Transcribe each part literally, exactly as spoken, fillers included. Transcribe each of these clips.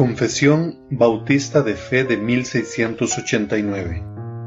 Confesión Bautista de Fe de mil seiscientos ochenta y nueve.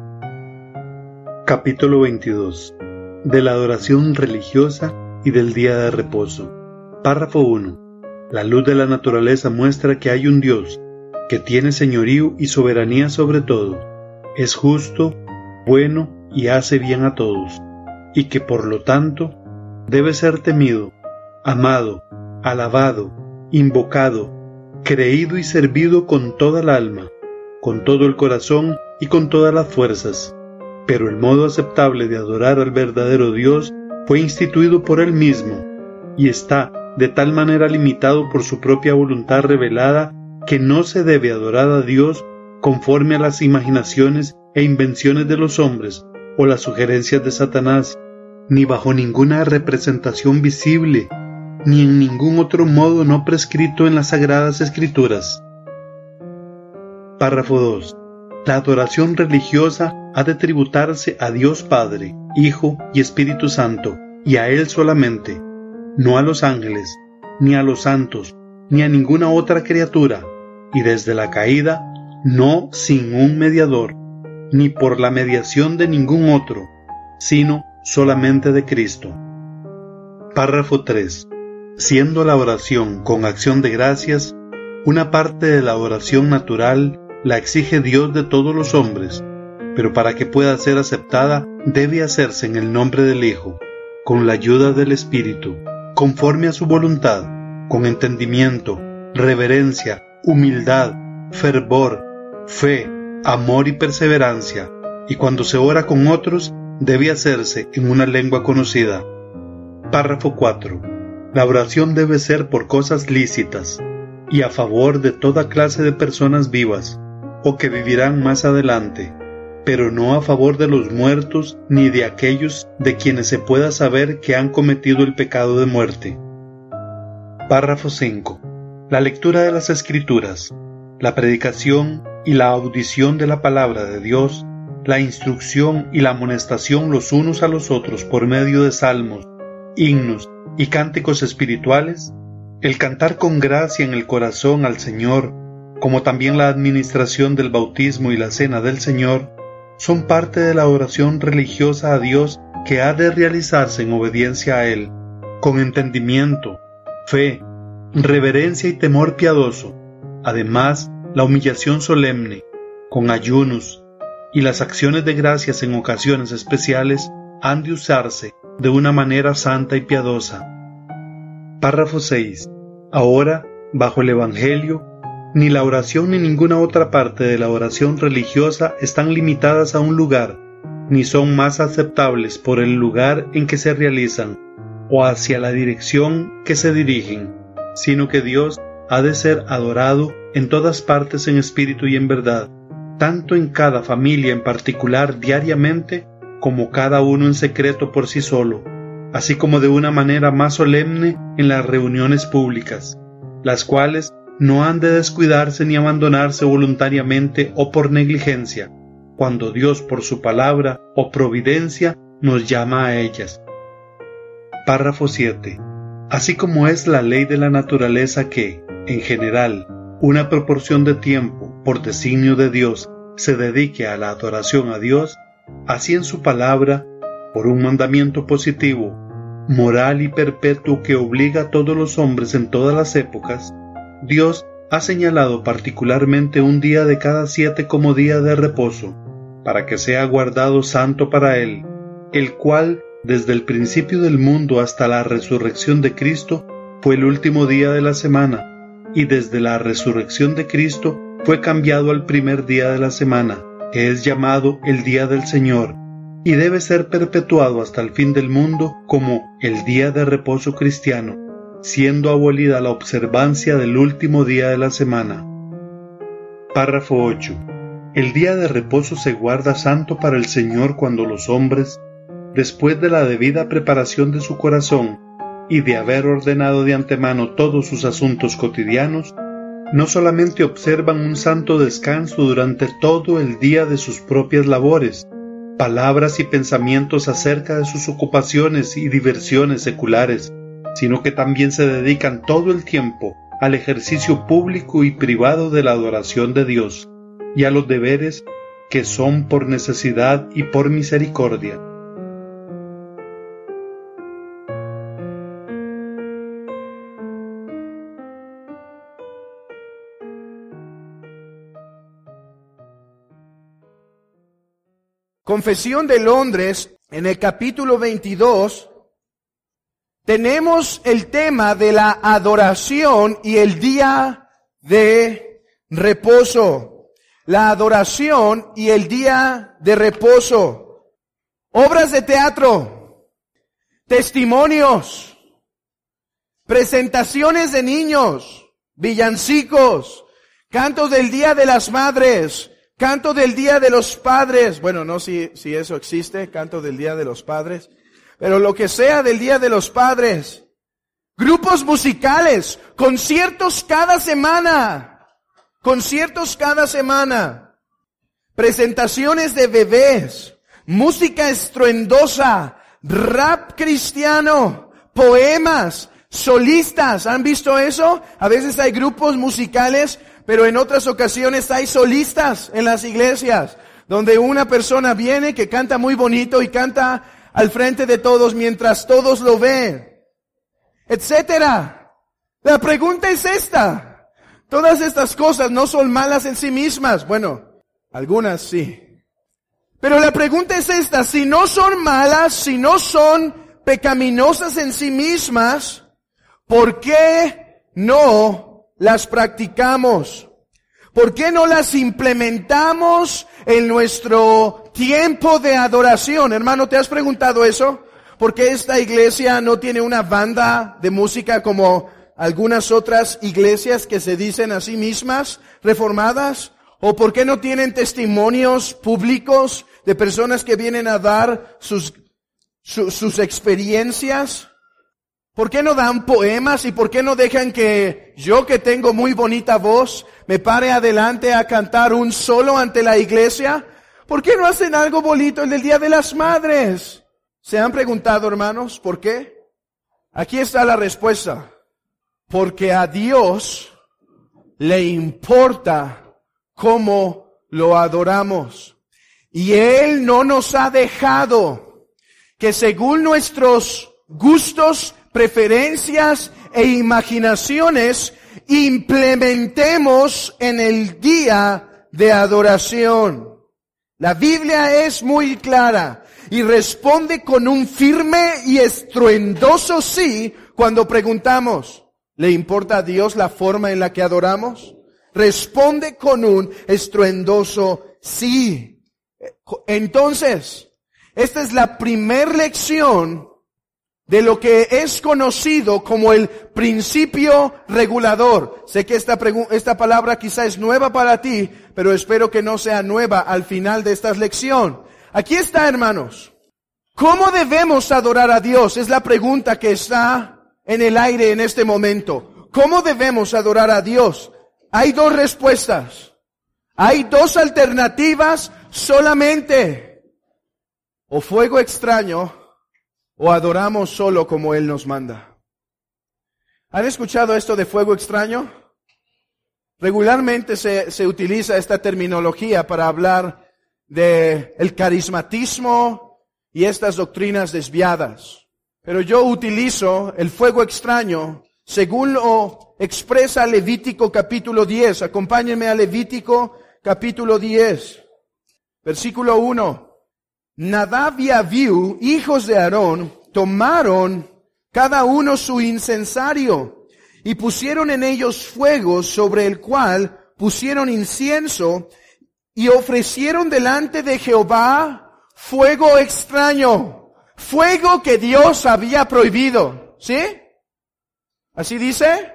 Capítulo veintidós. De la adoración religiosa y del día de reposo. Párrafo uno. La luz de la naturaleza muestra que hay un Dios, que tiene señorío y soberanía sobre todo, es justo, bueno y hace bien a todos, y que por lo tanto debe ser temido, amado, alabado, invocado, creído y servido con toda el alma, con todo el corazón y con todas las fuerzas. Pero el modo aceptable de adorar al verdadero Dios fue instituido por Él mismo, y está de tal manera limitado por su propia voluntad revelada que no se debe adorar a Dios conforme a las imaginaciones e invenciones de los hombres o las sugerencias de Satanás, ni bajo ninguna representación visible, ni en ningún otro modo no prescrito en las Sagradas Escrituras. Párrafo dos. La adoración religiosa ha de tributarse a Dios Padre, Hijo y Espíritu Santo, y a Él solamente, no a los ángeles, ni a los santos, ni a ninguna otra criatura, y desde la caída, no sin un mediador, ni por la mediación de ningún otro, sino solamente de Cristo. Párrafo tres. Siendo la oración con acción de gracias, una parte de la oración natural la exige Dios de todos los hombres, pero para que pueda ser aceptada debe hacerse en el nombre del Hijo, con la ayuda del Espíritu, conforme a su voluntad, con entendimiento, reverencia, humildad, fervor, fe, amor y perseverancia, y cuando se ora con otros, debe hacerse en una lengua conocida. Párrafo cuatro. La oración debe ser por cosas lícitas, y a favor de toda clase de personas vivas, o que vivirán más adelante, pero no a favor de los muertos ni de aquellos de quienes se pueda saber que han cometido el pecado de muerte. Párrafo cinco. La lectura de las Escrituras, la predicación y la audición de la palabra de Dios, la instrucción y la amonestación los unos a los otros por medio de salmos, himnos y cánticos espirituales, el cantar con gracia en el corazón al Señor, como también la administración del bautismo y la cena del Señor, son parte de la oración religiosa a Dios que ha de realizarse en obediencia a Él, con entendimiento, fe, reverencia y temor piadoso, además la humillación solemne, con ayunos, y las acciones de gracias en ocasiones especiales han de usarse de una manera santa y piadosa. Párrafo seis. Ahora, bajo el Evangelio, ni la oración ni ninguna otra parte de la oración religiosa están limitadas a un lugar, ni son más aceptables por el lugar en que se realizan, o hacia la dirección que se dirigen, sino que Dios ha de ser adorado en todas partes en espíritu y en verdad, tanto en cada familia en particular diariamente, como cada uno en secreto por sí solo, así como de una manera más solemne en las reuniones públicas, las cuales no han de descuidarse ni abandonarse voluntariamente o por negligencia, cuando Dios por su palabra o providencia nos llama a ellas. Párrafo siete. Así como es la ley de la naturaleza que, en general, una proporción de tiempo, por designio de Dios, se dedique a la adoración a Dios, así en su palabra, por un mandamiento positivo, moral y perpetuo que obliga a todos los hombres en todas las épocas, Dios ha señalado particularmente un día de cada siete como día de reposo, para que sea guardado santo para Él, el cual, desde el principio del mundo hasta la resurrección de Cristo, fue el último día de la semana, y desde la resurrección de Cristo fue cambiado al primer día de la semana, que es llamado el Día del Señor, y debe ser perpetuado hasta el fin del mundo como el día de reposo cristiano, siendo abolida la observancia del último día de la semana. Párrafo ocho. El día de reposo se guarda santo para el Señor cuando los hombres, después de la debida preparación de su corazón y de haber ordenado de antemano todos sus asuntos cotidianos, no solamente observan un santo descanso durante todo el día de sus propias labores, palabras y pensamientos acerca de sus ocupaciones y diversiones seculares, sino que también se dedican todo el tiempo al ejercicio público y privado de la adoración de Dios y a los deberes que son por necesidad y por misericordia. Confesión de Londres, en el capítulo veintidós, tenemos el tema de la adoración y el día de reposo. La adoración y el día de reposo. Obras de teatro, testimonios, presentaciones de niños, villancicos, cantos del Día de las Madres, canto del Día de los Padres. Bueno, no si, si eso existe, canto del Día de los Padres. Pero lo que sea del Día de los Padres. Grupos musicales, conciertos cada semana. Conciertos cada semana. Presentaciones de bebés. Música estruendosa. Rap cristiano. Poemas. Solistas. ¿Han visto eso? A veces hay grupos musicales, pero en otras ocasiones hay solistas en las iglesias, donde una persona viene que canta muy bonito y canta al frente de todos mientras todos lo ven, etcétera. La pregunta es esta. Todas estas cosas no son malas en sí mismas. Bueno, algunas sí. Pero la pregunta es esta. Si no son malas, si no son pecaminosas en sí mismas, ¿por qué no las practicamos? ¿Por qué no las implementamos en nuestro tiempo de adoración? Hermano, ¿te has preguntado eso? ¿Por qué esta iglesia no tiene una banda de música como algunas otras iglesias que se dicen a sí mismas reformadas? ¿O por qué no tienen testimonios públicos de personas que vienen a dar sus, su, sus experiencias? ¿Por qué no dan poemas y por qué no dejan que yo, que tengo muy bonita voz, me pare adelante a cantar un solo ante la iglesia? ¿Por qué no hacen algo bonito en el Día de las Madres? ¿Se han preguntado, hermanos, por qué? Aquí está la respuesta. Porque a Dios le importa cómo lo adoramos. Y Él no nos ha dejado que según nuestros gustos, preferencias e imaginaciones implementemos en el día de adoración. La Biblia es muy clara y responde con un firme y estruendoso sí cuando preguntamos, ¿le importa a Dios la forma en la que adoramos? Responde con un estruendoso sí. Entonces, esta es la primer lección de lo que es conocido como el principio regulador. Sé que esta, pregu- esta palabra quizá es nueva para ti, pero espero que no sea nueva al final de esta lección. Aquí está, hermanos. ¿Cómo debemos adorar a Dios? Es la pregunta que está en el aire en este momento. ¿Cómo debemos adorar a Dios? Hay dos respuestas. Hay dos alternativas solamente. O fuego extraño, o adoramos solo como Él nos manda. ¿Han escuchado esto de fuego extraño? Regularmente se, se utiliza esta terminología para hablar de el carismatismo y estas doctrinas desviadas. Pero yo utilizo el fuego extraño según lo expresa Levítico capítulo diez. Acompáñenme a Levítico capítulo diez, versículo uno. Nadab y Abiú, hijos de Aarón, tomaron cada uno su incensario y pusieron en ellos fuego sobre el cual pusieron incienso y ofrecieron delante de Jehová fuego extraño, fuego que Dios había prohibido. ¿Sí? ¿Así dice?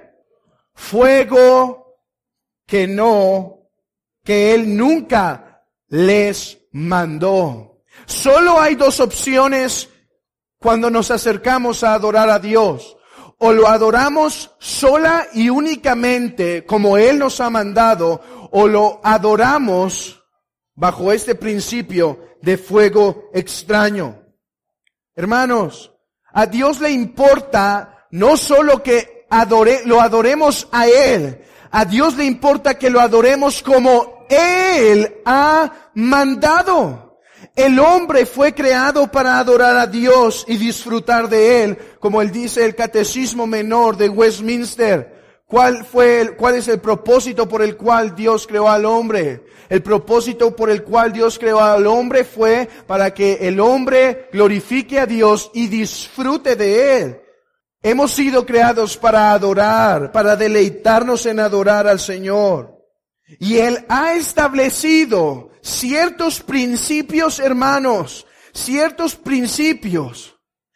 Fuego que no, que Él nunca les mandó. Solo hay dos opciones cuando nos acercamos a adorar a Dios. O lo adoramos sola y únicamente como Él nos ha mandado, o lo adoramos bajo este principio de fuego extraño. Hermanos, a Dios le importa no solo que adore, lo adoremos a Él. A Dios le importa que lo adoremos como Él ha mandado. El hombre fue creado para adorar a Dios y disfrutar de Él, como él dice el Catecismo Menor de Westminster. ¿Cuál fue el, cuál es el propósito por el cual Dios creó al hombre? El propósito por el cual Dios creó al hombre fue para que el hombre glorifique a Dios y disfrute de Él. Hemos sido creados para adorar, para deleitarnos en adorar al Señor. Y Él ha establecido ciertos principios, hermanos, ciertos principios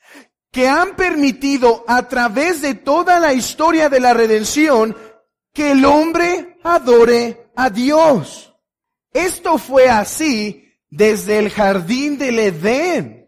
que han permitido a través de toda la historia de la redención que el hombre adore a Dios. Esto fue así desde el jardín del Edén.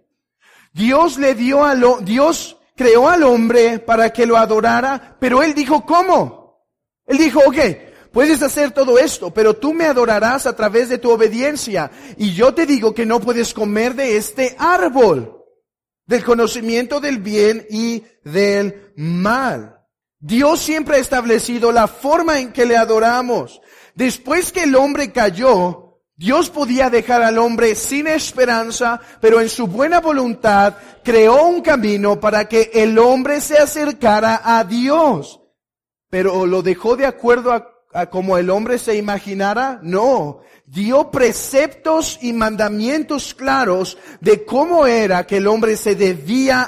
Dios le dio a lo, Dios creó al hombre para que lo adorara, pero Él dijo, ¿cómo? Él dijo, ok, puedes hacer todo esto, pero tú me adorarás a través de tu obediencia. Y yo te digo que no puedes comer de este árbol, del conocimiento del bien y del mal. Dios siempre ha establecido la forma en que le adoramos. Después que el hombre cayó, Dios podía dejar al hombre sin esperanza, pero en su buena voluntad creó un camino para que el hombre se acercara a Dios. Pero ¿lo dejó de acuerdo a, a como el hombre se imaginara? No. Dio preceptos y mandamientos claros de cómo era que el hombre se debía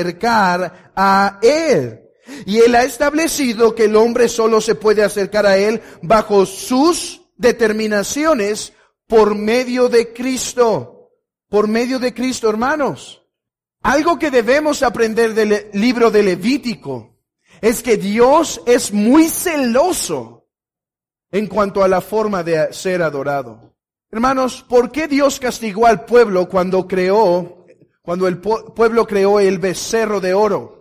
acercar a Él. Y Él ha establecido que el hombre solo se puede acercar a Él bajo sus determinaciones por medio de Cristo. Por medio de Cristo, hermanos. Algo que debemos aprender del libro de Levítico es que Dios es muy celoso en cuanto a la forma de ser adorado. Hermanos, ¿por qué Dios castigó al pueblo cuando creó, cuando el pueblo creó el becerro de oro?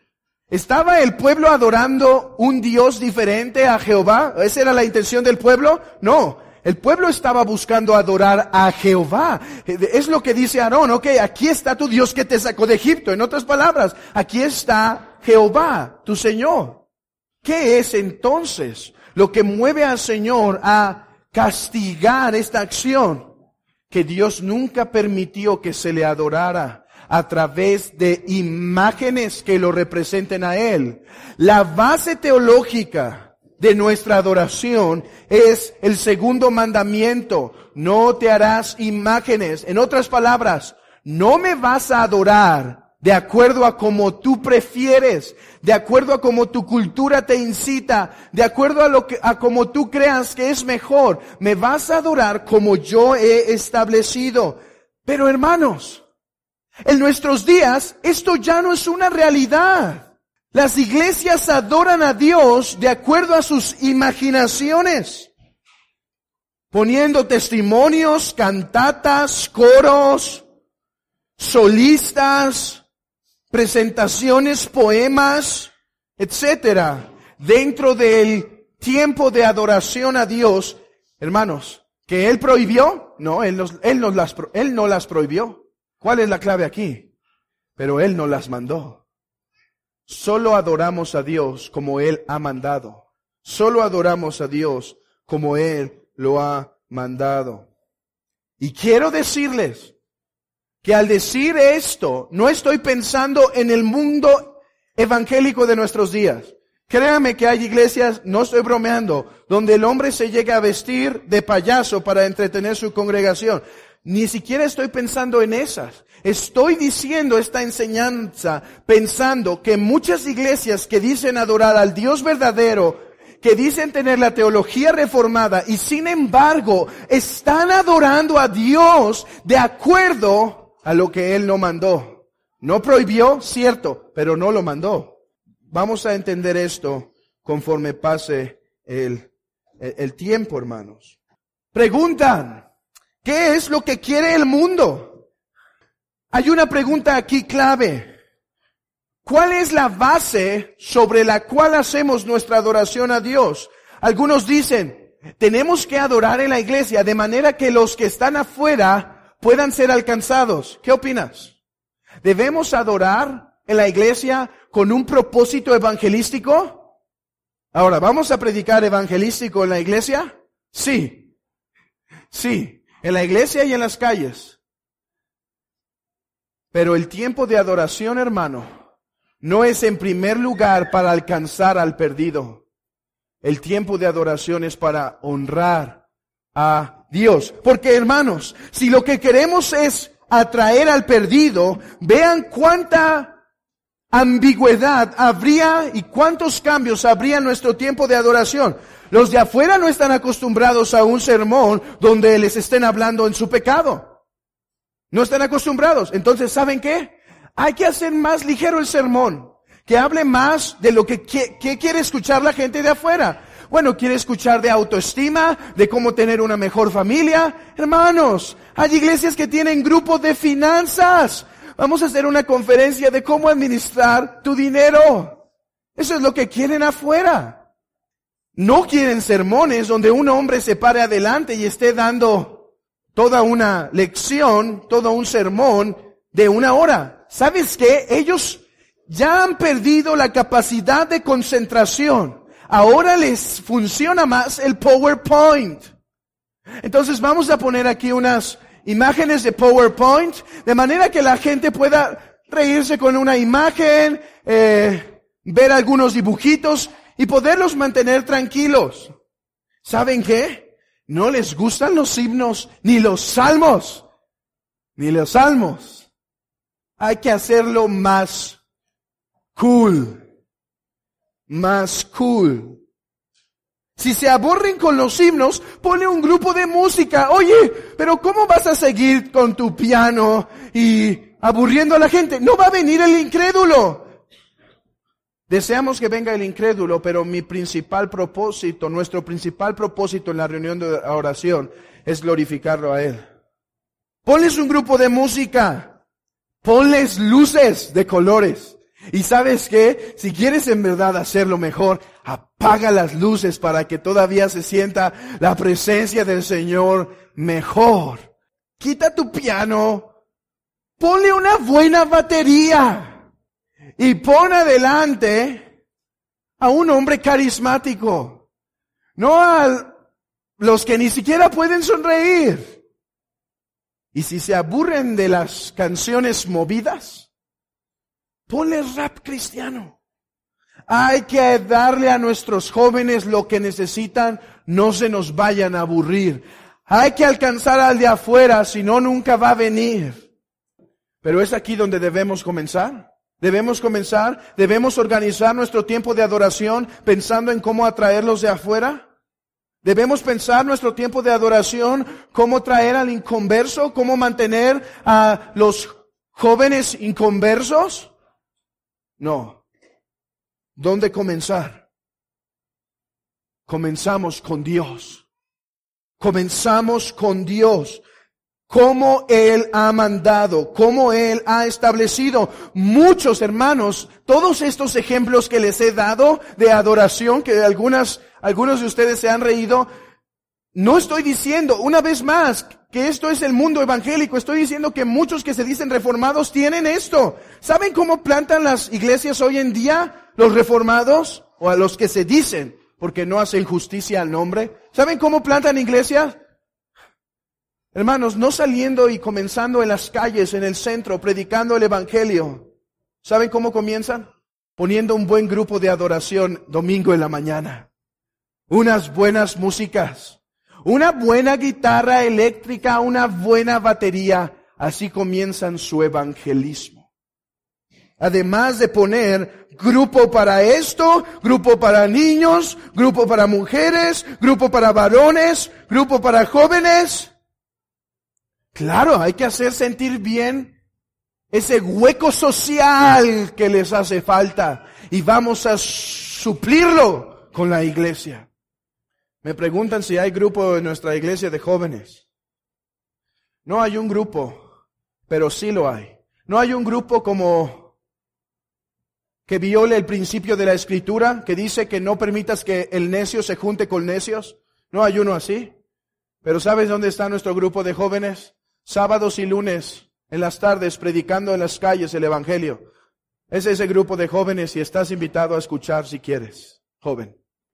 ¿Estaba el pueblo adorando un Dios diferente a Jehová? ¿Esa era la intención del pueblo? No. El pueblo estaba buscando adorar a Jehová. Es lo que dice Aarón, ok, aquí está tu Dios que te sacó de Egipto. En otras palabras, aquí está Jehová, tu Señor. ¿Qué es entonces lo que mueve al Señor a castigar esta acción? Que Dios nunca permitió que se le adorara a través de imágenes que lo representen a Él. La base teológica de nuestra adoración es el segundo mandamiento. No te harás imágenes. En otras palabras, no me vas a adorar de acuerdo a como tú prefieres, de acuerdo a como tu cultura te incita, de acuerdo a lo que, a como tú creas que es mejor. Me vas a adorar como yo he establecido. Pero hermanos, en nuestros días, esto ya no es una realidad. Las iglesias adoran a Dios de acuerdo a sus imaginaciones, poniendo testimonios, cantatas, coros, solistas, presentaciones, poemas, etcétera, dentro del tiempo de adoración a Dios. Hermanos, ¿que Él prohibió? No, Él, nos, él, nos las, él no las prohibió. ¿Cuál es la clave aquí? Pero Él no las mandó. Solo adoramos a Dios como Él ha mandado. Solo adoramos a Dios como Él lo ha mandado. Y quiero decirles que al decir esto, no estoy pensando en el mundo evangélico de nuestros días. Créanme que hay iglesias, no estoy bromeando, donde el hombre se llega a vestir de payaso para entretener su congregación. Ni siquiera estoy pensando en esas. Estoy diciendo esta enseñanza pensando que muchas iglesias que dicen adorar al Dios verdadero, que dicen tener la teología reformada y sin embargo están adorando a Dios de acuerdo a lo que Él no mandó. No prohibió, cierto, pero no lo mandó. Vamos a entender esto conforme pase el, el, el tiempo, hermanos. Preguntan, ¿qué es lo que quiere el mundo? Hay una pregunta aquí clave. ¿Cuál es la base sobre la cual hacemos nuestra adoración a Dios? Algunos dicen, tenemos que adorar en la iglesia de manera que los que están afuera puedan ser alcanzados. ¿Qué opinas? ¿Debemos adorar en la iglesia con un propósito evangelístico? Ahora, ¿vamos a predicar evangelístico en la iglesia? Sí. Sí. En la iglesia y en las calles. Pero el tiempo de adoración, hermano, no es en primer lugar para alcanzar al perdido. El tiempo de adoración es para honrar a Dios. Porque, hermanos, si lo que queremos es atraer al perdido, vean cuánta ambigüedad habría y cuántos cambios habría en nuestro tiempo de adoración. Los de afuera no están acostumbrados a un sermón donde les estén hablando en su pecado. No están acostumbrados. Entonces, ¿saben qué? Hay que hacer más ligero el sermón. Que hable más de lo que, que, que quiere escuchar la gente de afuera. Bueno, quiere escuchar de autoestima, de cómo tener una mejor familia. Hermanos, hay iglesias que tienen grupos de finanzas. Vamos a hacer una conferencia de cómo administrar tu dinero. Eso es lo que quieren afuera. No quieren sermones donde un hombre se pare adelante y esté dando toda una lección, todo un sermón de una hora. ¿Sabes qué? Ellos ya han perdido la capacidad de concentración. Ahora les funciona más el PowerPoint. Entonces vamos a poner aquí unas imágenes de PowerPoint, de manera que la gente pueda reírse con una imagen, eh, ver algunos dibujitos y poderlos mantener tranquilos. ¿Saben qué? No les gustan los himnos, ni los salmos, ni los salmos. Hay que hacerlo más cool, más cool. Si se aburren con los himnos, pone un grupo de música. Oye, pero ¿cómo vas a seguir con tu piano y aburriendo a la gente? No va a venir el incrédulo. Deseamos que venga el incrédulo, pero mi principal propósito, nuestro principal propósito en la reunión de oración es glorificarlo a Él. Ponles un grupo de música. Ponles luces de colores. Y ¿sabes qué? Si quieres en verdad hacerlo mejor, apaga las luces para que todavía se sienta la presencia del Señor mejor. Quita tu piano, ponle una buena batería y pon adelante a un hombre carismático, no a los que ni siquiera pueden sonreír. Y si se aburren de las canciones movidas, ponle rap cristiano. Hay que darle a nuestros jóvenes lo que necesitan, no se nos vayan a aburrir. Hay que alcanzar al de afuera, si no, nunca va a venir. Pero es aquí donde debemos comenzar. Debemos comenzar, debemos organizar nuestro tiempo de adoración pensando en cómo atraerlos de afuera. Debemos pensar nuestro tiempo de adoración, cómo traer al inconverso, cómo mantener a los jóvenes inconversos. No. ¿Dónde comenzar? Comenzamos con Dios. Comenzamos con Dios. Cómo Él ha mandado, cómo Él ha establecido. Muchos hermanos, todos estos ejemplos que les he dado de adoración, que algunas, algunos de ustedes se han reído, no estoy diciendo, una vez más, que esto es el mundo evangélico. Estoy diciendo que muchos que se dicen reformados tienen esto. ¿Saben cómo plantan las iglesias hoy en día los reformados? O a los que se dicen, porque no hacen justicia al nombre. ¿Saben cómo plantan iglesias? Hermanos, no saliendo y comenzando en las calles, en el centro, predicando el evangelio. ¿Saben cómo comienzan? Poniendo un buen grupo de adoración domingo en la mañana. Unas buenas músicas. Una buena guitarra eléctrica, una buena batería. Así comienzan su evangelismo. Además de poner grupo para esto, grupo para niños, grupo para mujeres, grupo para varones, grupo para jóvenes. Claro, hay que hacer sentir bien ese hueco social que les hace falta. Y vamos a suplirlo con la iglesia. Me preguntan si hay grupo en nuestra iglesia de jóvenes. No hay un grupo, pero sí lo hay. No hay un grupo como que viole el principio de la Escritura, que dice que no permitas que el necio se junte con necios. No hay uno así. Pero ¿sabes dónde está nuestro grupo de jóvenes? Sábados y lunes, en las tardes, predicando en las calles el Evangelio. Es ese grupo de jóvenes y estás invitado a escuchar si quieres, joven.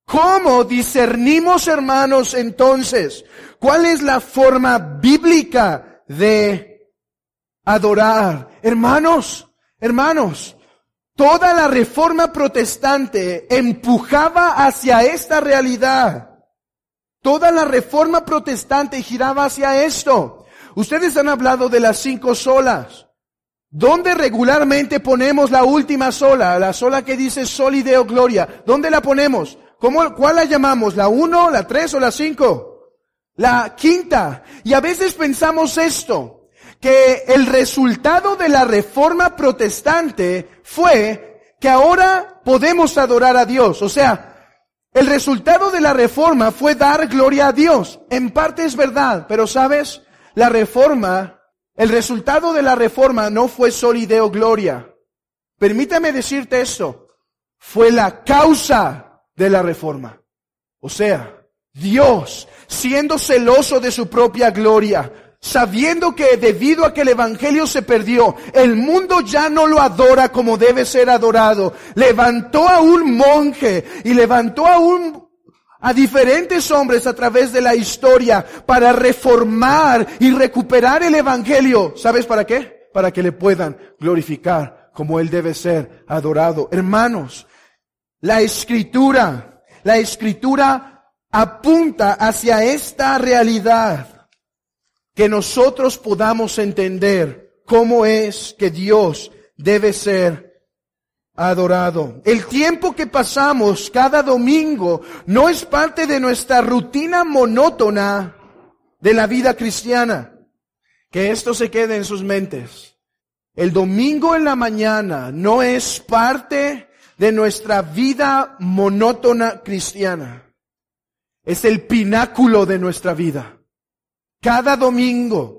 ¿Cómo discernimos, hermanos, entonces? ¿Cuál es la forma bíblica de adorar? Hermanos, hermanos, toda la reforma protestante empujaba hacia esta realidad. Toda la reforma protestante giraba hacia esto. Ustedes han hablado de las cinco solas. ¿Dónde regularmente ponemos la última sola? La sola que dice Soli Deo Gloria. ¿Dónde la ponemos? ¿Cómo, cuál la llamamos? ¿La uno, la tres o la cinco? La quinta. Y a veces pensamos esto, que el resultado de la reforma protestante fue que ahora podemos adorar a Dios. O sea, el resultado de la reforma fue dar gloria a Dios. En parte es verdad, pero ¿sabes? La reforma... El resultado de la reforma no fue Soli Deo Gloria. Permítame decirte esto. Fue la causa de la reforma. O sea, Dios, siendo celoso de su propia gloria, sabiendo que debido a que el evangelio se perdió, el mundo ya no lo adora como debe ser adorado, levantó a un monje y levantó a un a diferentes hombres a través de la historia para reformar y recuperar el evangelio. ¿Sabes para qué? Para que le puedan glorificar como él debe ser adorado. Hermanos, la escritura, la escritura apunta hacia esta realidad, que nosotros podamos entender cómo es que Dios debe ser adorado. El tiempo que pasamos cada domingo no es parte de nuestra rutina monótona de la vida cristiana. Que esto se quede en sus mentes. El domingo en la mañana no es parte de nuestra vida monótona cristiana. Es el pináculo de nuestra vida. Cada domingo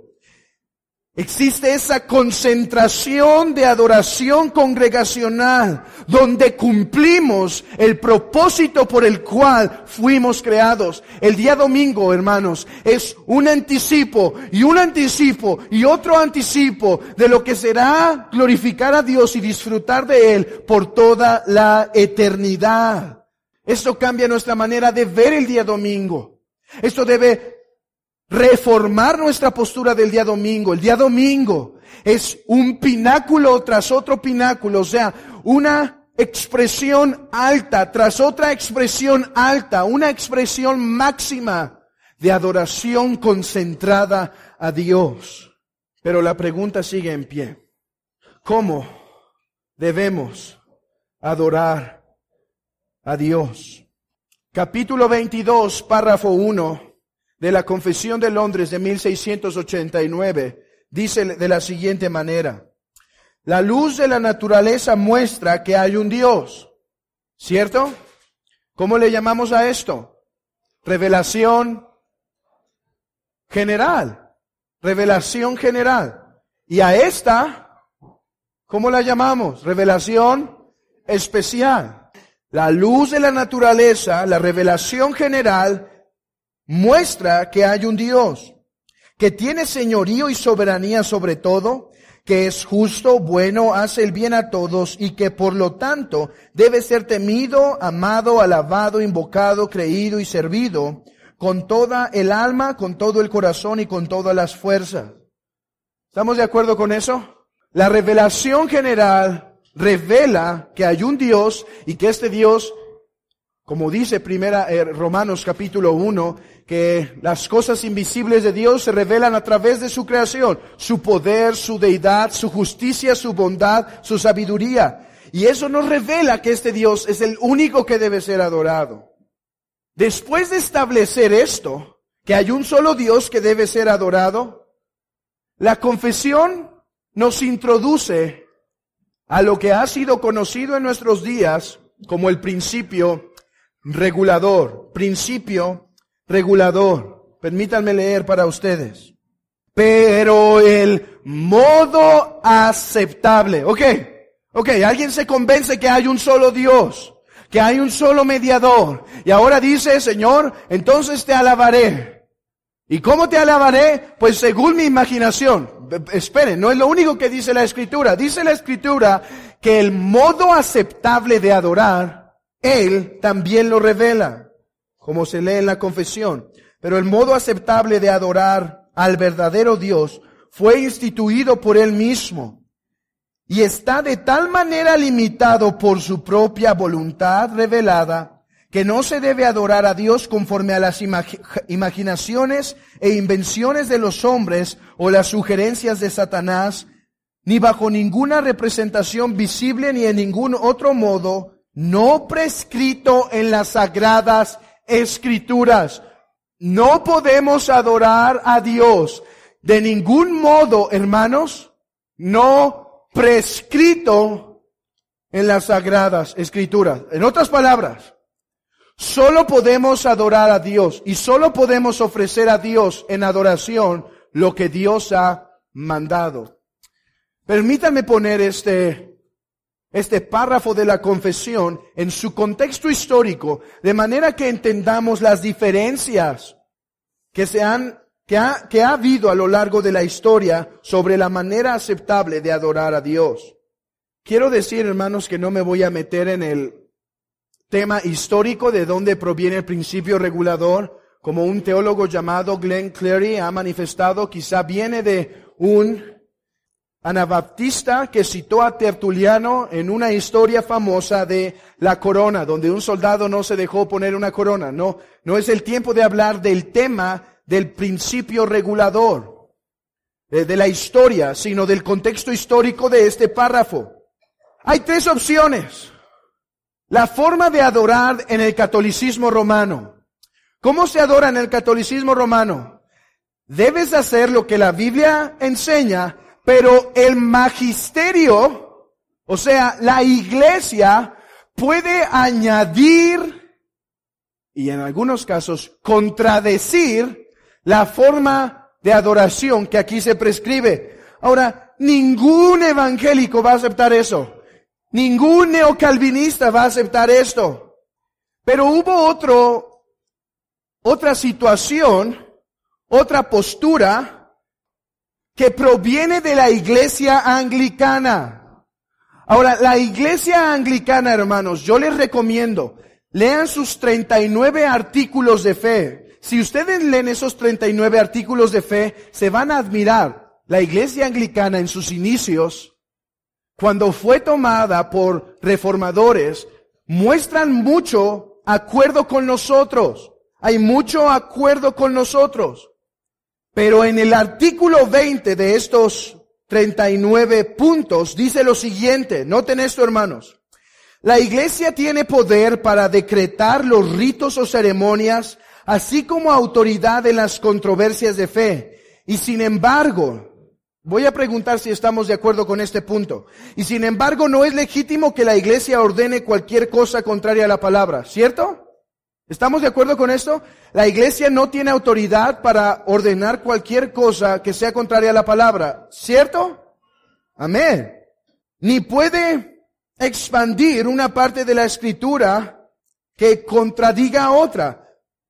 existe esa concentración de adoración congregacional donde cumplimos el propósito por el cual fuimos creados. El día domingo, hermanos, es un anticipo y un anticipo y otro anticipo de lo que será glorificar a Dios y disfrutar de Él por toda la eternidad. Esto cambia nuestra manera de ver el día domingo. Esto debe reformar nuestra postura del día domingo. El día domingo es un pináculo tras otro pináculo, o sea, una expresión alta tras otra expresión alta, una expresión máxima de adoración concentrada a Dios. Pero la pregunta sigue en pie. ¿Cómo debemos adorar a Dios? Capítulo veintidós, párrafo uno. De la Confesión de Londres de mil seiscientos ochenta y nueve, dice de la siguiente manera: la luz de la naturaleza muestra que hay un Dios, ¿cierto? ¿Cómo le llamamos a esto? Revelación general, revelación general. Y a esta, ¿cómo la llamamos? Revelación especial. La luz de la naturaleza, la revelación general, muestra que hay un Dios, que tiene señorío y soberanía sobre todo, que es justo, bueno, hace el bien a todos y que por lo tanto debe ser temido, amado, alabado, invocado, creído y servido con toda el alma, con todo el corazón y con todas las fuerzas. ¿Estamos de acuerdo con eso? La revelación general revela que hay un Dios y que este Dios, como dice primera eh, Romanos capítulo uno, que las cosas invisibles de Dios se revelan a través de su creación, su poder, su deidad, su justicia, su bondad, su sabiduría. Y eso nos revela que este Dios es el único que debe ser adorado. Después de establecer esto, que hay un solo Dios que debe ser adorado, la confesión nos introduce a lo que ha sido conocido en nuestros días como el principio regulador, principio regulador. Permítanme leer para ustedes. Pero el modo aceptable. Ok, ok, alguien se convence que hay un solo Dios, que hay un solo mediador. Y ahora dice, Señor, entonces te alabaré. ¿Y cómo te alabaré? Pues según mi imaginación. Esperen, no es lo único que dice la Escritura. Dice la Escritura que el modo aceptable de adorar Él también lo revela, como se lee en la confesión. Pero el modo aceptable de adorar al verdadero Dios fue instituido por Él mismo y está de tal manera limitado por su propia voluntad revelada que no se debe adorar a Dios conforme a las imag- imaginaciones e invenciones de los hombres o las sugerencias de Satanás, ni bajo ninguna representación visible ni en ningún otro modo no prescrito en las sagradas Escrituras. No podemos adorar a Dios de ningún modo, hermanos, no prescrito en las sagradas Escrituras. En otras palabras, solo podemos adorar a Dios y solo podemos ofrecer a Dios en adoración lo que Dios ha mandado. Permítanme poner este, este párrafo de la confesión en su contexto histórico, de manera que entendamos las diferencias que se han, que ha, que ha habido a lo largo de la historia sobre la manera aceptable de adorar a Dios. Quiero decir, hermanos, que no me voy a meter en el tema histórico de dónde proviene el principio regulador, como un teólogo llamado Glenn Cleary ha manifestado, quizá viene de un anabaptista que citó a Tertuliano en una historia famosa de la corona, donde un soldado no se dejó poner una corona. No, no es el tiempo de hablar del tema del principio regulador, de, de la historia, sino del contexto histórico de este párrafo. Hay tres opciones. La forma de adorar en el catolicismo romano. ¿Cómo se adora en el catolicismo romano? Debes hacer lo que la Biblia enseña, pero el magisterio, o sea, la iglesia, puede añadir y en algunos casos contradecir la forma de adoración que aquí se prescribe. Ahora, ningún evangélico va a aceptar eso. Ningún neocalvinista va a aceptar esto. Pero hubo otro, otra situación, otra postura que proviene de la iglesia anglicana. Ahora, la iglesia anglicana, hermanos, yo les recomiendo, lean sus treinta y nueve artículos de fe. Si ustedes leen esos treinta y nueve artículos de fe, se van a admirar. La iglesia anglicana en sus inicios, cuando fue tomada por reformadores, muestran mucho acuerdo con nosotros. Hay mucho acuerdo con nosotros. Pero en el artículo veinte de estos treinta y nueve puntos dice lo siguiente. Noten esto, hermanos. La iglesia tiene poder para decretar los ritos o ceremonias, así como autoridad en las controversias de fe. Y sin embargo, voy a preguntar si estamos de acuerdo con este punto. Y sin embargo, no es legítimo que la iglesia ordene cualquier cosa contraria a la palabra, ¿cierto? ¿Estamos de acuerdo con esto? La iglesia no tiene autoridad para ordenar cualquier cosa que sea contraria a la palabra, ¿cierto? Amén. Ni puede expandir una parte de la escritura que contradiga a otra.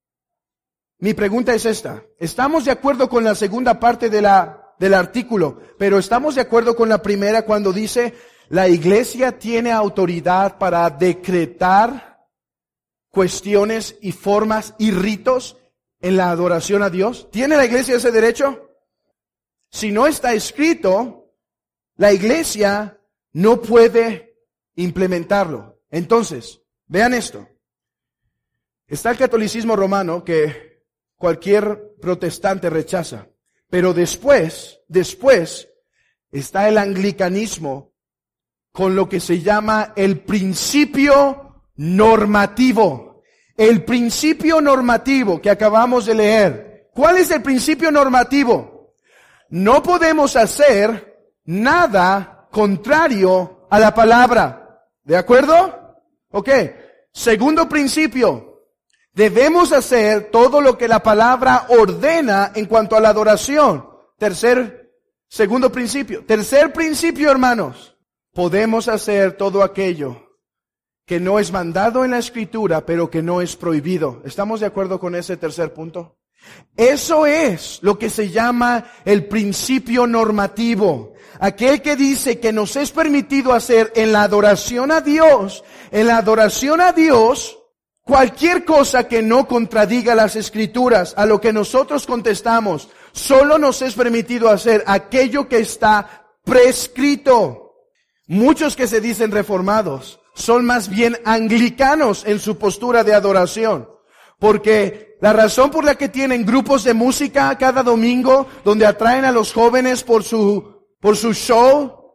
Mi pregunta es esta. ¿Estamos de acuerdo con la segunda parte de la del artículo, pero estamos de acuerdo con la primera cuando dice la iglesia tiene autoridad para decretar cuestiones y formas y ritos en la adoración a Dios? ¿Tiene la iglesia ese derecho? Si no está escrito, la iglesia no puede implementarlo. Entonces, vean esto. Está el catolicismo romano que cualquier protestante rechaza. Pero después, después, está el anglicanismo con lo que se llama el principio normativo. El principio normativo que acabamos de leer. ¿Cuál es el principio normativo? No podemos hacer nada contrario a la palabra. ¿De acuerdo? Ok. Segundo principio. Debemos hacer todo lo que la palabra ordena en cuanto a la adoración. Tercer, segundo principio. Tercer principio, hermanos. Podemos hacer todo aquello que no es mandado en la Escritura, pero que no es prohibido. ¿Estamos de acuerdo con ese tercer punto? Eso es lo que se llama el principio normativo. Aquel que dice que nos es permitido hacer en la adoración a Dios, en la adoración a Dios, cualquier cosa que no contradiga las Escrituras. A lo que nosotros contestamos, solo nos es permitido hacer aquello que está prescrito. Muchos que se dicen reformados son más bien anglicanos en su postura de adoración. Porque la razón por la que tienen grupos de música cada domingo, donde atraen a los jóvenes por su, por su show,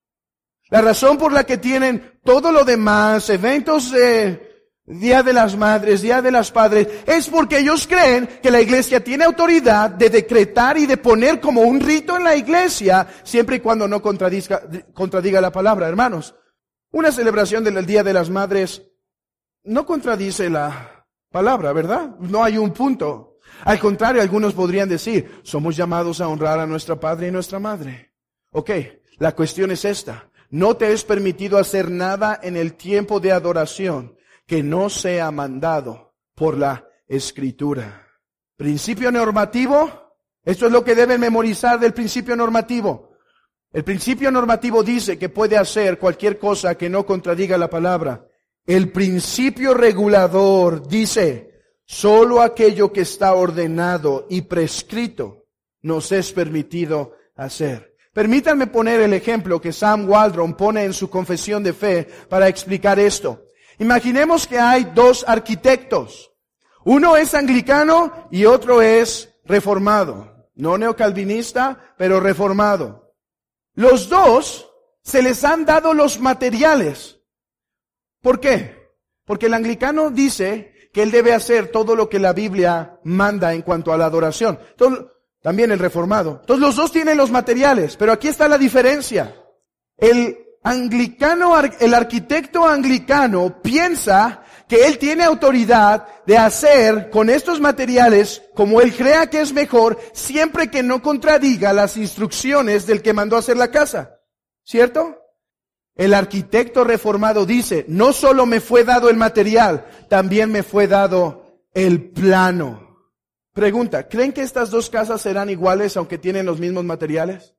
la razón por la que tienen todo lo demás, eventos de Día de las Madres, Día de las Padres, es porque ellos creen que la iglesia tiene autoridad de decretar y de poner como un rito en la iglesia, siempre y cuando no contradiga, contradiga la palabra, hermanos. Una celebración del Día de las Madres no contradice la palabra, ¿verdad? No hay un punto. Al contrario, algunos podrían decir, somos llamados a honrar a nuestra padre y nuestra madre. Ok, la cuestión es esta. No te es permitido hacer nada en el tiempo de adoración que no sea mandado por la Escritura. Principio normativo, esto es lo que deben memorizar del principio normativo. El principio normativo dice que puede hacer cualquier cosa que no contradiga la palabra. El principio regulador dice, solo aquello que está ordenado y prescrito nos es permitido hacer. Permítanme poner el ejemplo que Sam Waldron pone en su confesión de fe para explicar esto. Imaginemos que hay dos arquitectos. Uno es anglicano y otro es reformado. No neocalvinista, pero reformado. Los dos se les han dado los materiales. ¿Por qué? Porque el anglicano dice que él debe hacer todo lo que la Biblia manda en cuanto a la adoración. Entonces, también el reformado. Entonces los dos tienen los materiales, pero aquí está la diferencia. El anglicano, el arquitecto anglicano piensa que él tiene autoridad de hacer con estos materiales como él crea que es mejor, siempre que no contradiga las instrucciones del que mandó a hacer la casa. ¿Cierto? El arquitecto reformado dice, no solo me fue dado el material, también me fue dado el plano. Pregunta, ¿creen que estas dos casas serán iguales aunque tienen los mismos materiales?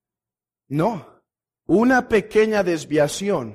No. Una pequeña desviación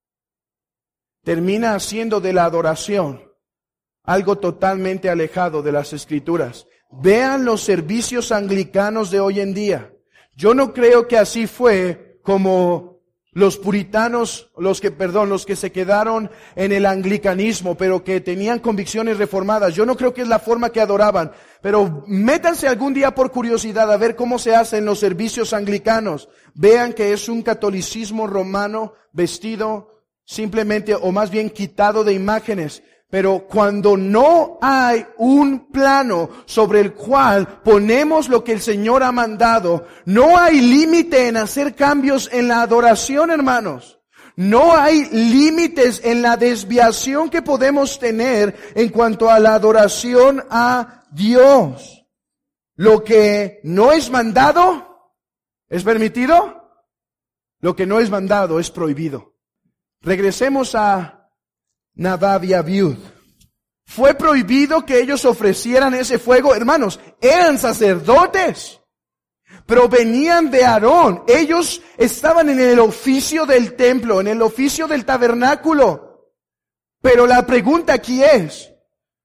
termina haciendo de la adoración algo totalmente alejado de las Escrituras. Vean los servicios anglicanos de hoy en día. Yo no creo que así fue como los puritanos, los que, perdón, los que se quedaron en el anglicanismo, pero que tenían convicciones reformadas. Yo no creo que es la forma que adoraban. Pero métanse algún día por curiosidad a ver cómo se hacen los servicios anglicanos. Vean que es un catolicismo romano vestido simplemente, o más bien quitado de imágenes. Pero cuando no hay un plano sobre el cual ponemos lo que el Señor ha mandado, no hay límite en hacer cambios en la adoración, hermanos. No hay límites en la desviación que podemos tener en cuanto a la adoración a Dios. Lo que no es mandado, ¿es permitido? Lo que no es mandado es prohibido. Regresemos a Nadab y Abiud. Fue prohibido que ellos ofrecieran ese fuego. Hermanos, eran sacerdotes. Provenían de Aarón. Ellos estaban en el oficio del templo, en el oficio del tabernáculo. Pero la pregunta aquí es,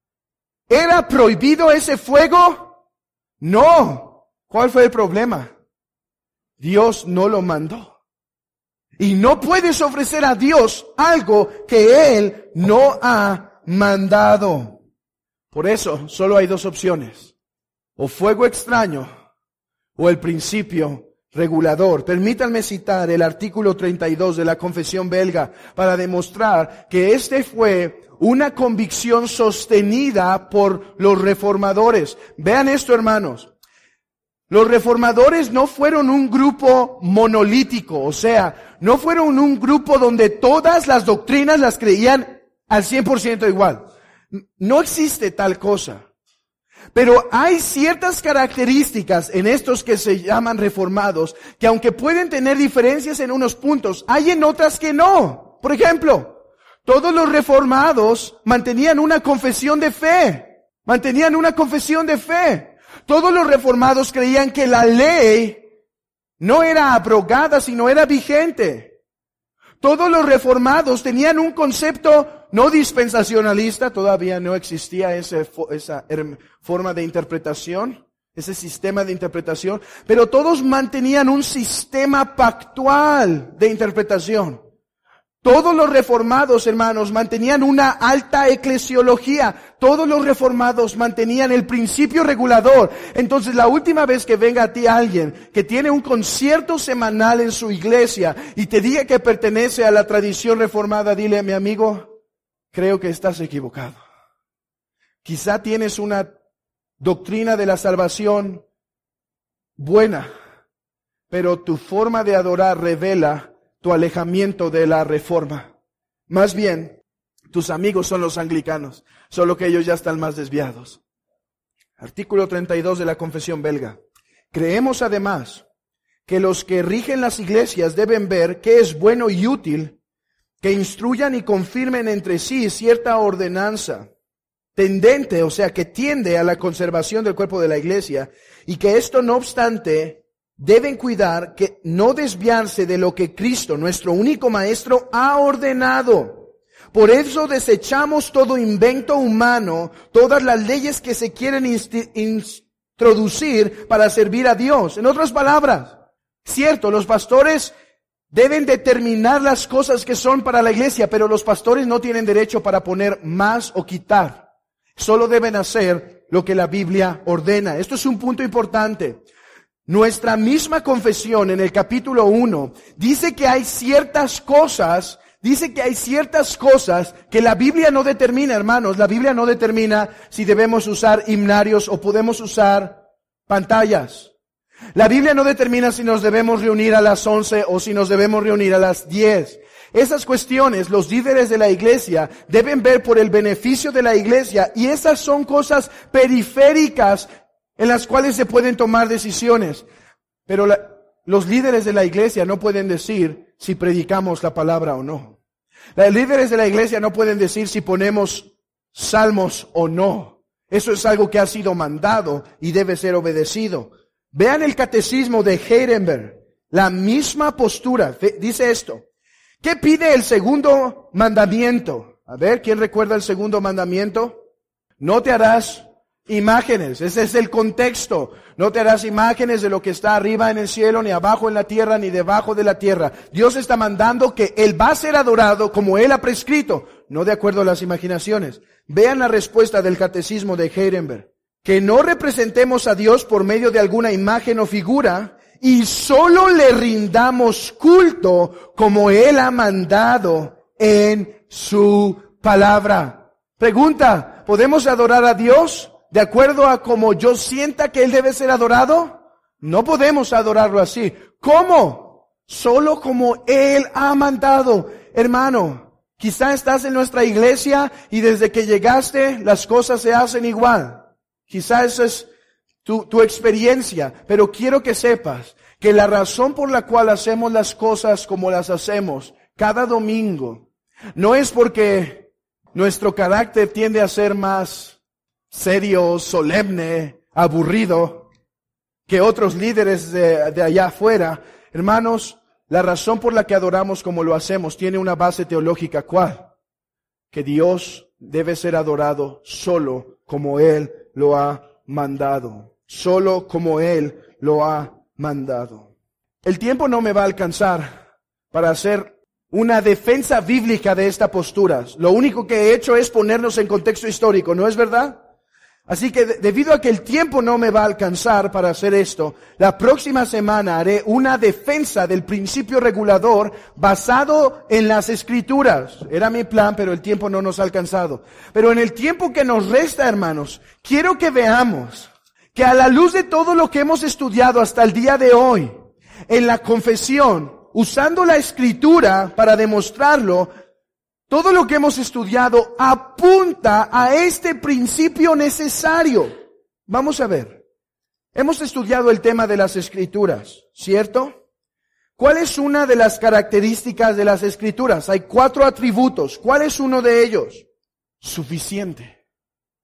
¿era prohibido ese fuego? No. ¿Cuál fue el problema? Dios no lo mandó. Y no puedes ofrecer a Dios algo que Él no ha mandado. Por eso, solo hay dos opciones. O fuego extraño, o el principio regulador. Permítanme citar el artículo treinta y dos de la Confesión Belga para demostrar que este fue una convicción sostenida por los reformadores. Vean esto, hermanos. Los reformadores no fueron un grupo monolítico, o sea, no fueron un grupo donde todas las doctrinas las creían al cien por ciento igual. No existe tal cosa. Pero hay ciertas características en estos que se llaman reformados, que aunque pueden tener diferencias en unos puntos, hay en otras que no. Por ejemplo, todos los reformados mantenían una confesión de fe. Mantenían una confesión de fe. Todos los reformados creían que la ley no era abrogada, sino era vigente. Todos los reformados tenían un concepto no dispensacionalista, todavía no existía ese, esa forma de interpretación, ese sistema de interpretación, pero todos mantenían un sistema pactual de interpretación. Todos los reformados, hermanos, mantenían una alta eclesiología. Todos los reformados mantenían el principio regulador. Entonces, la última vez que venga a ti alguien que tiene un concierto semanal en su iglesia y te diga que pertenece a la tradición reformada, dile, mi amigo, creo que estás equivocado. Quizá tienes una doctrina de la salvación buena, pero tu forma de adorar revela tu alejamiento de la reforma. Más bien, tus amigos son los anglicanos, solo que ellos ya están más desviados. Artículo treinta y dos de la Confesión Belga. Creemos además que los que rigen las iglesias deben ver qué es bueno y útil, que instruyan y confirmen entre sí cierta ordenanza tendente, o sea, que tiende a la conservación del cuerpo de la iglesia, y que esto no obstante deben cuidar que no desviarse de lo que Cristo, nuestro único Maestro, ha ordenado. Por eso desechamos todo invento humano, todas las leyes que se quieren inst- introducir para servir a Dios. En otras palabras, cierto, los pastores deben determinar las cosas que son para la iglesia, pero los pastores no tienen derecho para poner más o quitar. Solo deben hacer lo que la Biblia ordena. Esto es un punto importante. Nuestra misma confesión en el capítulo uno dice que hay ciertas cosas, dice que hay ciertas cosas que la Biblia no determina, hermanos. La Biblia no determina si debemos usar himnarios o podemos usar pantallas. La Biblia no determina si nos debemos reunir a las once o si nos debemos reunir a las diez. Esas cuestiones los líderes de la iglesia deben ver por el beneficio de la iglesia, y esas son cosas periféricas en las cuales se pueden tomar decisiones. Pero la, los líderes de la iglesia no pueden decir si predicamos la palabra o no. Los líderes de la iglesia no pueden decir si ponemos salmos o no. Eso es algo que ha sido mandado y debe ser obedecido. Vean el catecismo de Heidelberg, la misma postura. Dice esto: ¿qué pide el segundo mandamiento? A ver, ¿quién recuerda el segundo mandamiento? No te harás imágenes. Ese es el contexto. No te harás imágenes de lo que está arriba en el cielo, ni abajo en la tierra, ni debajo de la tierra. Dios está mandando que Él va a ser adorado como Él ha prescrito, no de acuerdo a las imaginaciones. Vean la respuesta del catecismo de Heidelberg. Que no representemos a Dios por medio de alguna imagen o figura, y solo le rindamos culto como Él ha mandado en su palabra. Pregunta: ¿podemos adorar a Dios de acuerdo a como yo sienta que Él debe ser adorado? No podemos adorarlo así. ¿Cómo? Solo como Él ha mandado. Hermano, quizá estás en nuestra iglesia y desde que llegaste las cosas se hacen igual. Quizá esa es tu, tu experiencia, pero quiero que sepas que la razón por la cual hacemos las cosas como las hacemos cada domingo no es porque nuestro carácter tiende a ser más serio, solemne, aburrido que otros líderes de, de allá afuera. Hermanos, la razón por la que adoramos como lo hacemos tiene una base teológica. ¿Cuál? Que Dios debe ser adorado solo como Él lo ha mandado. Solo como Él lo ha mandado. El tiempo no me va a alcanzar para hacer una defensa bíblica de esta postura. Lo único que he hecho es ponernos en contexto histórico, ¿no es verdad? Así que debido a que el tiempo no me va a alcanzar para hacer esto, la próxima semana haré una defensa del principio regulador basado en las Escrituras. Era mi plan, pero el tiempo no nos ha alcanzado. Pero en el tiempo que nos resta, hermanos, quiero que veamos que a la luz de todo lo que hemos estudiado hasta el día de hoy, en la confesión, usando la Escritura para demostrarlo, todo lo que hemos estudiado apunta a este principio necesario. Vamos a ver. Hemos estudiado el tema de las Escrituras, ¿cierto? ¿Cuál es una de las características de las Escrituras? Hay cuatro atributos. ¿Cuál es uno de ellos? Suficiente.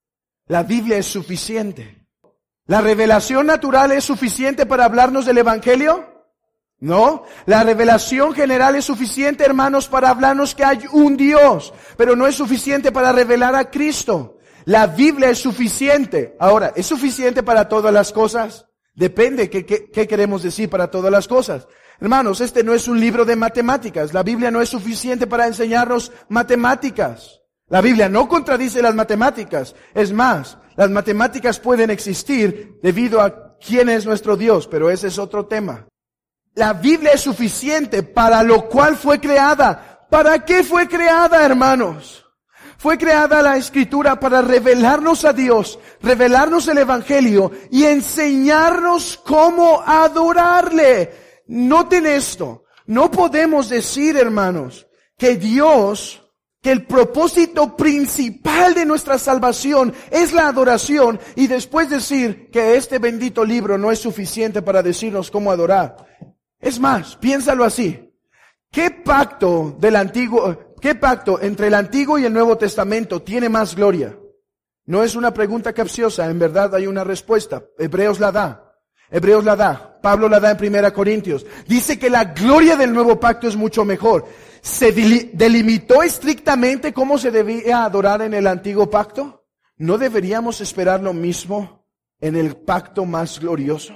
La Biblia es suficiente. ¿La revelación natural es suficiente para hablarnos del Evangelio? No. La revelación general es suficiente, hermanos, para hablarnos que hay un Dios, pero no es suficiente para revelar a Cristo. La Biblia es suficiente. Ahora, ¿es suficiente para todas las cosas? Depende qué, qué, qué queremos decir para todas las cosas. Hermanos, este no es un libro de matemáticas. La Biblia no es suficiente para enseñarnos matemáticas. La Biblia no contradice las matemáticas. Es más, las matemáticas pueden existir debido a quién es nuestro Dios, pero ese es otro tema. La Biblia es suficiente para lo cual fue creada. ¿Para qué fue creada, hermanos? Fue creada la Escritura para revelarnos a Dios, revelarnos el Evangelio y enseñarnos cómo adorarle. Noten esto, no podemos decir, hermanos, que Dios, que el propósito principal de nuestra salvación es la adoración y después decir que este bendito libro no es suficiente para decirnos cómo adorar. Es más, piénsalo así. ¿Qué pacto del antiguo, qué pacto entre el Antiguo y el Nuevo Testamento tiene más gloria? No es una pregunta capciosa, en verdad hay una respuesta. Hebreos la da. Hebreos la da. Pablo la da en Primera Corintios. Dice que la gloria del nuevo pacto es mucho mejor. ¿Se delimitó estrictamente cómo se debía adorar en el antiguo pacto? ¿No deberíamos esperar lo mismo en el pacto más glorioso?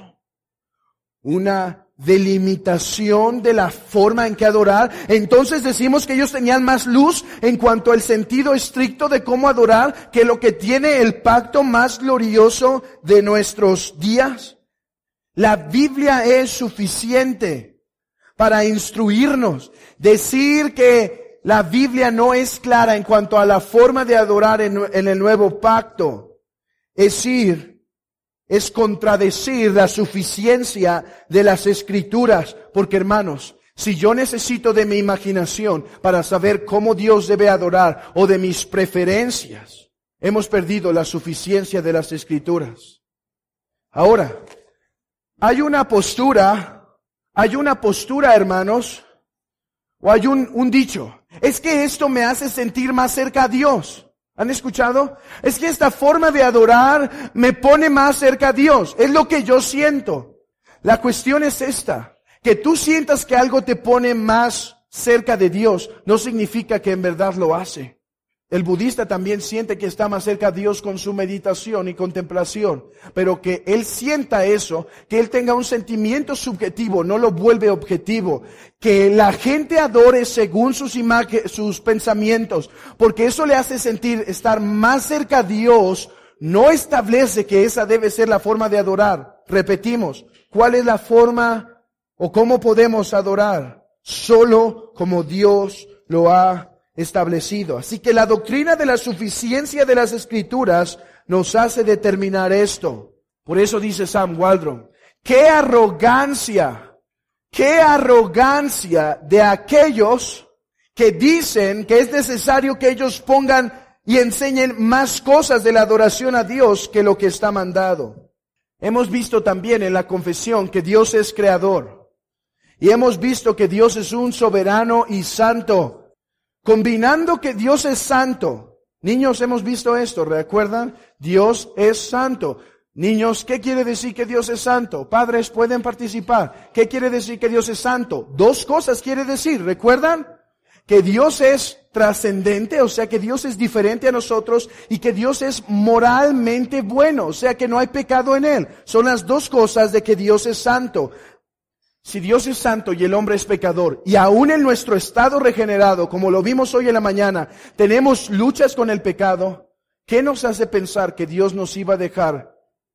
Una delimitación de la forma en que adorar. Entonces decimos que ellos tenían más luz en cuanto al sentido estricto de cómo adorar que lo que tiene el pacto más glorioso de nuestros días. La Biblia es suficiente para instruirnos. Decir que la Biblia no es clara en cuanto a la forma de adorar en, en el nuevo pacto, es decir, es contradecir la suficiencia de las Escrituras. Porque, hermanos, si yo necesito de mi imaginación para saber cómo Dios debe adorar o de mis preferencias, hemos perdido la suficiencia de las Escrituras. Ahora, hay una postura, hay una postura, hermanos, o hay un, un dicho. Es que esto me hace sentir más cerca a Dios. ¿Han escuchado? Es que esta forma de adorar me pone más cerca a Dios. Es lo que yo siento. La cuestión es esta. Que tú sientas que algo te pone más cerca de Dios no significa que en verdad lo hace. El budista también siente que está más cerca a Dios con su meditación y contemplación, pero que él sienta eso, que él tenga un sentimiento subjetivo, no lo vuelve objetivo, que la gente adore según sus imágenes, sus pensamientos, porque eso le hace sentir estar más cerca a Dios, no establece que esa debe ser la forma de adorar. Repetimos, ¿cuál es la forma o cómo podemos adorar? Solo como Dios lo ha establecido. Así que la doctrina de la suficiencia de las Escrituras nos hace determinar esto. Por eso dice Sam Waldron, ¡qué arrogancia! ¡Qué arrogancia de aquellos que dicen que es necesario que ellos pongan y enseñen más cosas de la adoración a Dios que lo que está mandado! Hemos visto también en la confesión que Dios es creador. Y hemos visto que Dios es un soberano y santo. Combinando que Dios es santo. Niños, hemos visto esto, ¿recuerdan? Dios es santo. Niños, ¿qué quiere decir que Dios es santo? Padres pueden participar. ¿Qué quiere decir que Dios es santo? Dos cosas quiere decir, ¿recuerdan? Que Dios es trascendente, o sea que Dios es diferente a nosotros, y que Dios es moralmente bueno, o sea que no hay pecado en Él. Son las dos cosas de que Dios es santo. Si Dios es santo y el hombre es pecador, y aún en nuestro estado regenerado, como lo vimos hoy en la mañana, tenemos luchas con el pecado, ¿qué nos hace pensar que Dios nos iba a dejar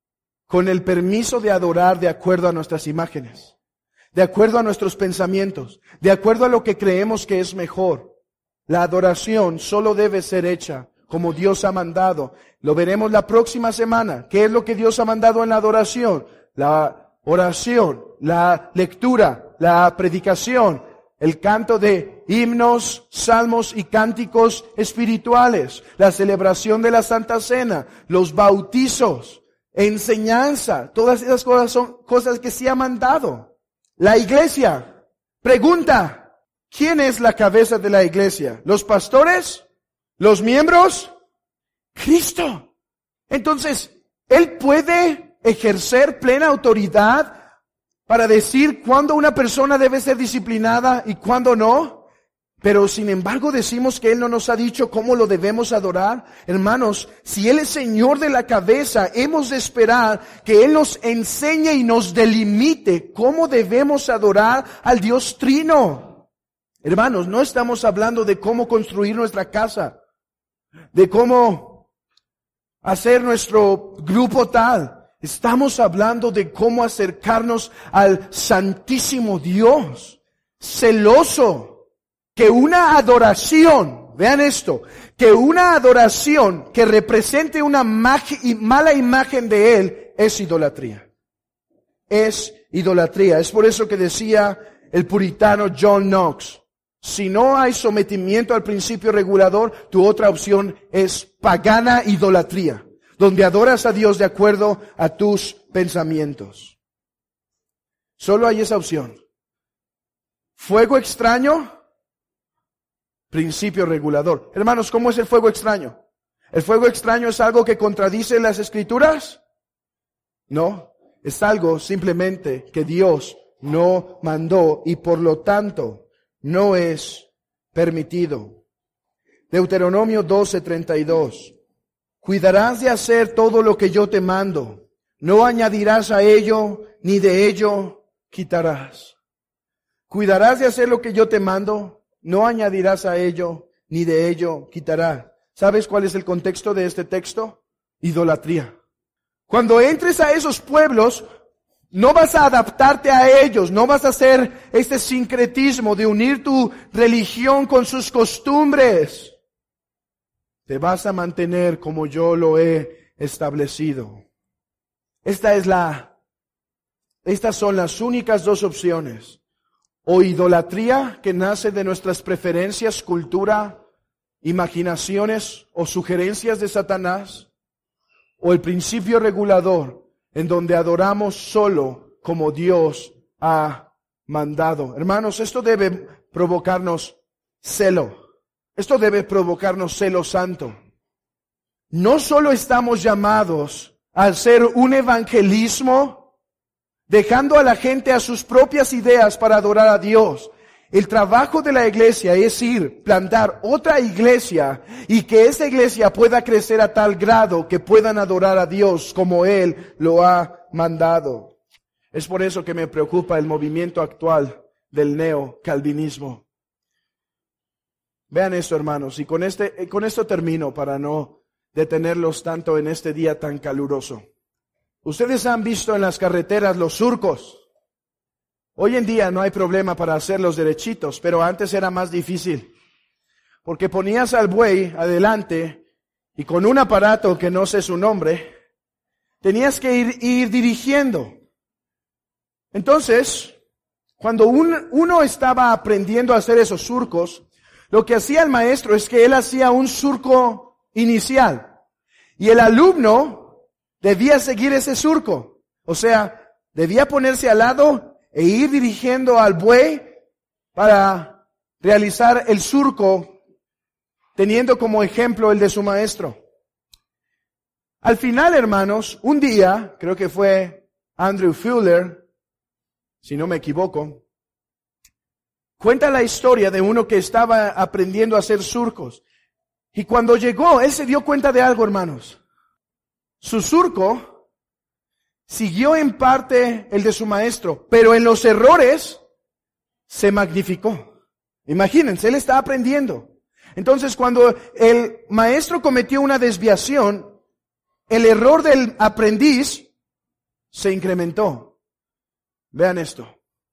con el permiso de adorar de acuerdo a nuestras imágenes, de acuerdo a nuestros pensamientos, de acuerdo a lo que creemos que es mejor? La adoración solo debe ser hecha como Dios ha mandado. Lo veremos la próxima semana. ¿Qué es lo que Dios ha mandado en la adoración? La oración, la lectura, la predicación, el canto de himnos, salmos y cánticos espirituales, la celebración de la Santa Cena, los bautizos, enseñanza, todas esas cosas son cosas que se ha mandado. La iglesia, pregunta, ¿quién es la cabeza de la iglesia? ¿Los pastores? ¿Los miembros? Cristo. Entonces, Él puede ejercer plena autoridad para decir cuándo una persona debe ser disciplinada y cuándo no. Pero sin embargo decimos que Él no nos ha dicho cómo lo debemos adorar. Hermanos, si Él es Señor de la cabeza, hemos de esperar que Él nos enseñe y nos delimite cómo debemos adorar al Dios Trino. Hermanos, no estamos hablando de cómo construir nuestra casa, de cómo hacer nuestro grupo tal. Estamos hablando de cómo acercarnos al Santísimo Dios, celoso, que una adoración, vean esto, que una adoración que represente una mala imagen de Él es idolatría. Es idolatría. Es por eso que decía el puritano John Knox, si no hay sometimiento al principio regulador, tu otra opción es pagana idolatría, donde adoras a Dios de acuerdo a tus pensamientos. Solo hay esa opción. Fuego extraño, principio regulador. Hermanos, ¿cómo es el fuego extraño? ¿El fuego extraño es algo que contradice las Escrituras? No, es algo simplemente que Dios no mandó y por lo tanto no es permitido. Deuteronomio doce, treinta y dos. Cuidarás de hacer todo lo que yo te mando. No añadirás a ello, ni de ello quitarás. Cuidarás de hacer lo que yo te mando. No añadirás a ello, ni de ello quitarás. ¿Sabes cuál es el contexto de este texto? Idolatría. Cuando entres a esos pueblos, no vas a adaptarte a ellos, no vas a hacer este sincretismo de unir tu religión con sus costumbres. Te vas a mantener como yo lo he establecido. Esta es la, estas son las únicas dos opciones. O idolatría que nace de nuestras preferencias, cultura, imaginaciones o sugerencias de Satanás. O el principio regulador en donde adoramos solo como Dios ha mandado. Hermanos, esto debe provocarnos celo. Esto debe provocarnos celo santo. No solo estamos llamados a hacer un evangelismo dejando a la gente a sus propias ideas para adorar a Dios. El trabajo de la iglesia es ir, plantar otra iglesia y que esa iglesia pueda crecer a tal grado que puedan adorar a Dios como Él lo ha mandado. Es por eso que me preocupa el movimiento actual del neocalvinismo. Vean esto, hermanos, y con este, con esto termino para no detenerlos tanto en este día tan caluroso. Ustedes han visto en las carreteras los surcos. Hoy en día no hay problema para hacerlos derechitos, pero antes era más difícil. Porque ponías al buey adelante y con un aparato que no sé su nombre, tenías que ir, ir dirigiendo. Entonces, cuando un, uno estaba aprendiendo a hacer esos surcos, lo que hacía el maestro es que él hacía un surco inicial. Y el alumno debía seguir ese surco. O sea, debía ponerse al lado e ir dirigiendo al buey para realizar el surco, teniendo como ejemplo el de su maestro. Al final, hermanos, un día, creo que fue Andrew Fuller, si no me equivoco, cuenta la historia de uno que estaba aprendiendo a hacer surcos. Y cuando llegó, él se dio cuenta de algo, hermanos. Su surco siguió en parte el de su maestro, pero en los errores se magnificó. Imagínense, él está aprendiendo. Entonces, cuando el maestro cometió una desviación, el error del aprendiz se incrementó. Vean esto.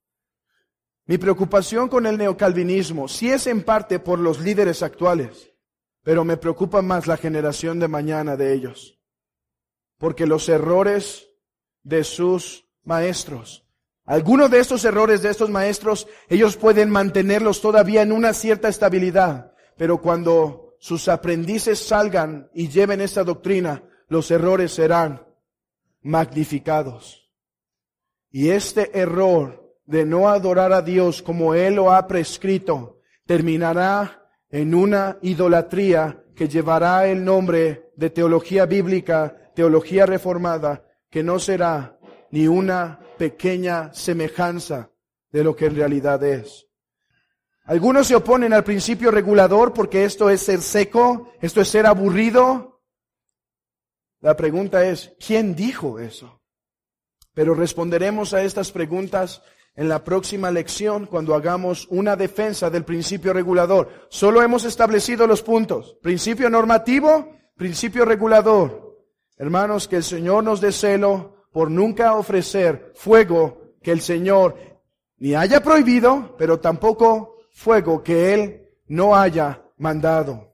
Mi preocupación con el neocalvinismo sí es en parte por los líderes actuales, pero me preocupa más la generación de mañana de ellos. Porque los errores de sus maestros, algunos de estos errores de estos maestros, ellos pueden mantenerlos todavía en una cierta estabilidad. Pero cuando sus aprendices salgan y lleven esta doctrina, los errores serán magnificados. Y este error de no adorar a Dios como Él lo ha prescrito, terminará en una idolatría que llevará el nombre de teología bíblica, teología reformada que no será ni una pequeña semejanza de lo que en realidad es. Algunos se oponen al principio regulador porque esto es ser seco, esto es ser aburrido. La pregunta es, ¿quién dijo eso? Pero responderemos a estas preguntas en la próxima lección cuando hagamos una defensa del principio regulador. Solo hemos establecido los puntos. Principio normativo, principio regulador. Hermanos, que el Señor nos dé celo por nunca ofrecer fuego que el Señor ni haya prohibido, pero tampoco fuego que Él no haya mandado.